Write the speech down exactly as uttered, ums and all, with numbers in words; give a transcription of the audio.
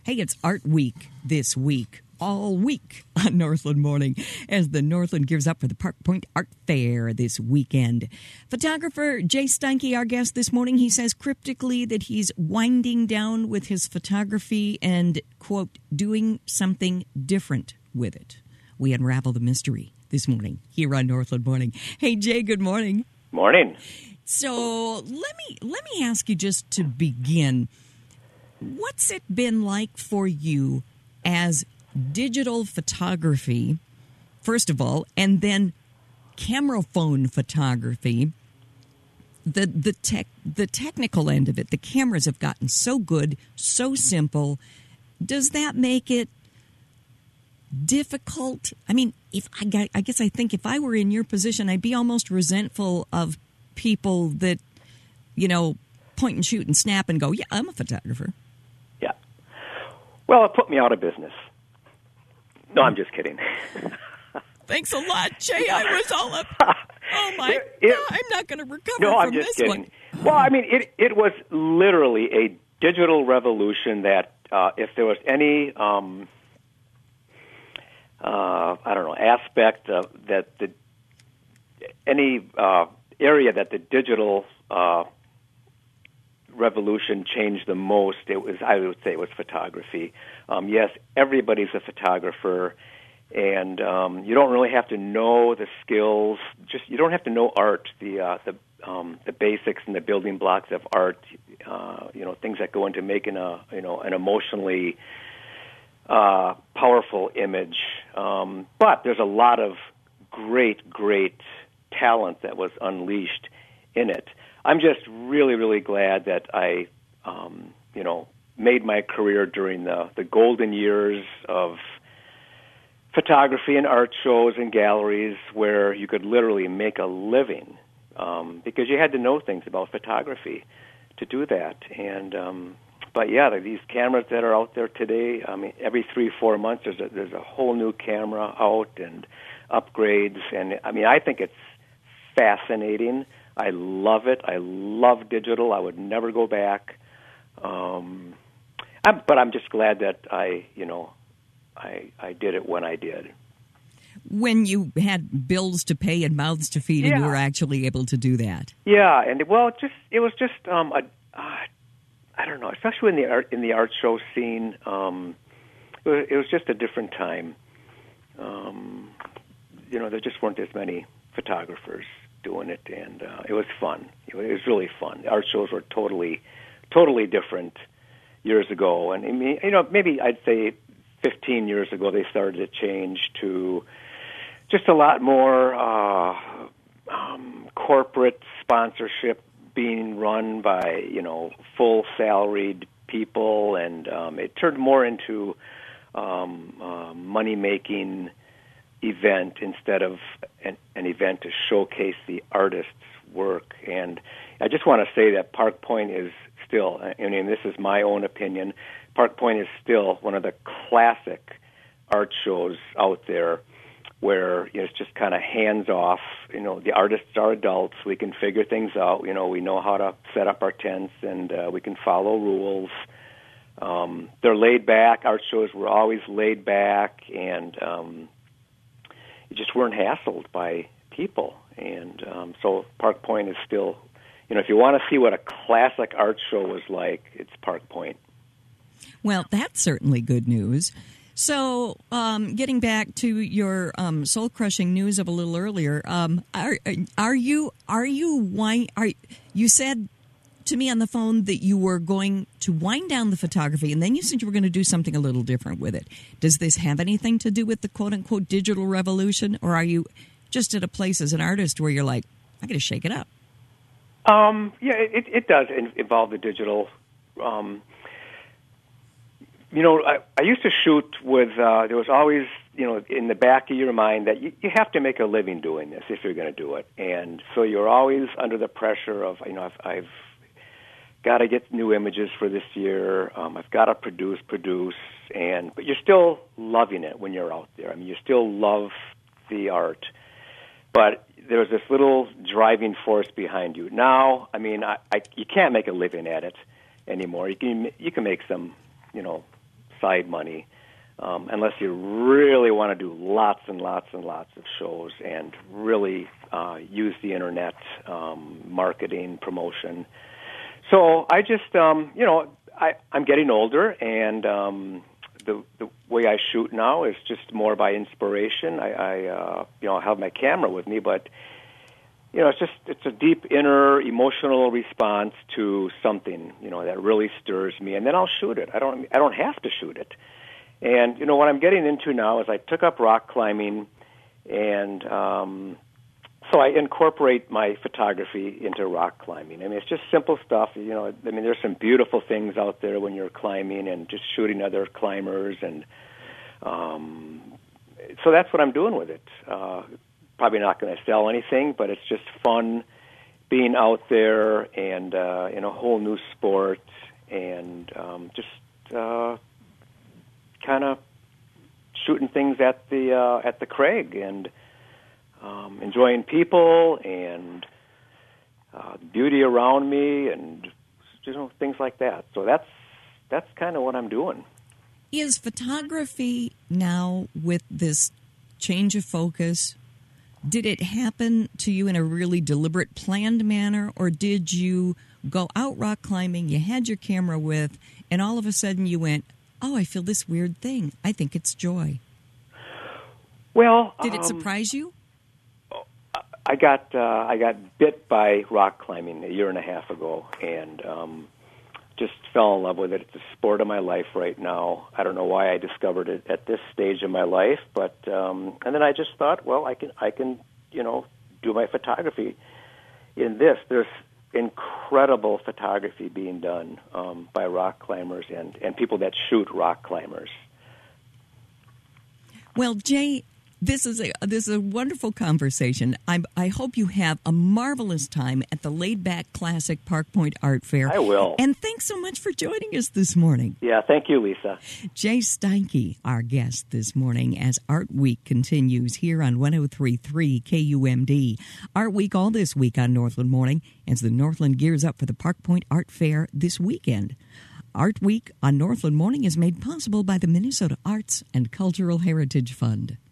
Hey, it's Art Week this week, all week on Northland Morning, as the Northland gears up for the Park Point Art Fair this weekend. Photographer Jay Steinke, our guest this morning, he says cryptically that he's winding down with his photography and, quote, doing something different with it. We unravel the mystery this morning here on Northland Morning. Hey, Jay, good morning. Morning. So let me let me ask you just to begin, what's it been like for you as digital photography, first of all, and then camera phone photography, the the tech the technical end of it? The cameras have gotten so good, so simple. Does that make it difficult? I mean, if I, got, I guess I think if I were in your position, I'd be almost resentful of people that, you know, point and shoot and snap and go, yeah, I'm a photographer. Yeah. Well, it put me out of business. No, I'm just kidding. Thanks a lot, Jay. I was all up. Oh, my it, it, God, I'm not going to recover no, from I'm just this kidding. one. Well, I mean, it, it was literally a digital revolution that uh, if there was any... Um, Uh, I don't know, aspect of that the any uh, area that the digital uh, revolution changed the most, it was I would say it was photography. Um, yes, everybody's a photographer, and um, you don't really have to know the skills. Just you don't have to know art, the uh, the um, the basics and the building blocks of art. Uh, you know, things that go into making a you know an emotionally Uh, powerful image. Um, but there's a lot of great, great talent that was unleashed in it. I'm just really, really glad that I, um, you know, made my career during the, the golden years of photography and art shows and galleries where you could literally make a living um, because you had to know things about photography to do that. And um But yeah, these cameras that are out there today, I mean, every three, four months there's a, there's a whole new camera out and upgrades. And I mean, I think it's fascinating. I love it. I love digital. I would never go back. Um, I'm, but I'm just glad that I, you know, I I did it when I did. When you had bills to pay and mouths to feed, yeah. and you were actually able to do that. Yeah, and it, well, it just it was just um, a. Uh, I don't know, especially in the art in the art show scene, um, it, was, it was just a different time. Um, you know, there just weren't as many photographers doing it, and uh, it was fun. It was really fun. The art shows were totally, totally different years ago, and I mean, you know, maybe I'd say fifteen years ago they started to change to just a lot more uh, um, corporate sponsorship, being run by, you know, full salaried people, and um, it turned more into um, a money-making event instead of an, an event to showcase the artist's work. And I just want to say that Park Point is still, I mean, this is my own opinion, Park Point is still one of the classic art shows out there where you know, it's just kind of hands-off. You know, the artists are adults. We can figure things out. You know, we know how to set up our tents, and uh, we can follow rules. Um, they're laid back. Art shows were always laid back, and um, you just weren't hassled by people. And um, so Park Point is still, you know, if you want to see what a classic art show was like, it's Park Point. Well, that's certainly good news. So, um, getting back to your um, soul-crushing news of a little earlier, um, are are you are you why are you said to me on the phone that you were going to wind down the photography, and then you said you were going to do something a little different with it. Does this have anything to do with the quote-unquote digital revolution, or are you just at a place as an artist where you're like, I got to shake it up? Um, yeah, it, it does involve the digital. Um, You know, I, I used to shoot with, uh, there was always, you know, in the back of your mind that you, you have to make a living doing this if you're going to do it. And so you're always under the pressure of, you know, I've, I've got to get new images for this year. Um, I've got to produce, produce. and But you're still loving it when you're out there. I mean, you still love the art. But there's this little driving force behind you. Now, I mean, I, I, you can't make a living at it anymore. You can, you can make some, you know, side money, um, unless you really want to do lots and lots and lots of shows and really uh, use the internet, um, marketing, promotion. So I just, um, you know, I, I'm getting older, and um, the the way I shoot now is just more by inspiration. I, I uh, you know, I have my camera with me, but you know, it's just it's a deep inner emotional response to something, you know, that really stirs me, and then I'll shoot it. I don't I don't have to shoot it. And you know, what I'm getting into now is I took up rock climbing, and um, so I incorporate my photography into rock climbing. I mean, it's just simple stuff. You know, I mean, there's some beautiful things out there when you're climbing and just shooting other climbers, and um, so that's what I'm doing with it. Uh, probably not going to sell anything, but it's just fun being out there and uh, in a whole new sport, and um, just uh, kind of shooting things at the uh, at the Craig and. Um, enjoying people and uh, beauty around me, and you know, things like that. So that's that's kind of what I'm doing. Is photography now, with this change of focus, did it happen to you in a really deliberate, planned manner, or did you go out rock climbing, you had your camera with, and all of a sudden you went, "Oh, I feel this weird thing. I think it's joy." Well, did it um, surprise you? I got uh, I got bit by rock climbing a year and a half ago, and um, just fell in love with it. It's the sport of my life right now. I don't know why I discovered it at this stage of my life, but um, and then I just thought, well, I can I can you know do my photography in this. There's incredible photography being done um, by rock climbers and, and people that shoot rock climbers. Well, Jay, This is a this is a wonderful conversation. I I hope you have a marvelous time at the Laid Back Classic Park Point Art Fair. I will. And thanks so much for joining us this morning. Yeah, thank you, Lisa. Jay Steinke, our guest this morning, as Art Week continues here on one oh three point three K U M D. Art Week all this week on Northland Morning as the Northland gears up for the Park Point Art Fair this weekend. Art Week on Northland Morning is made possible by the Minnesota Arts and Cultural Heritage Fund.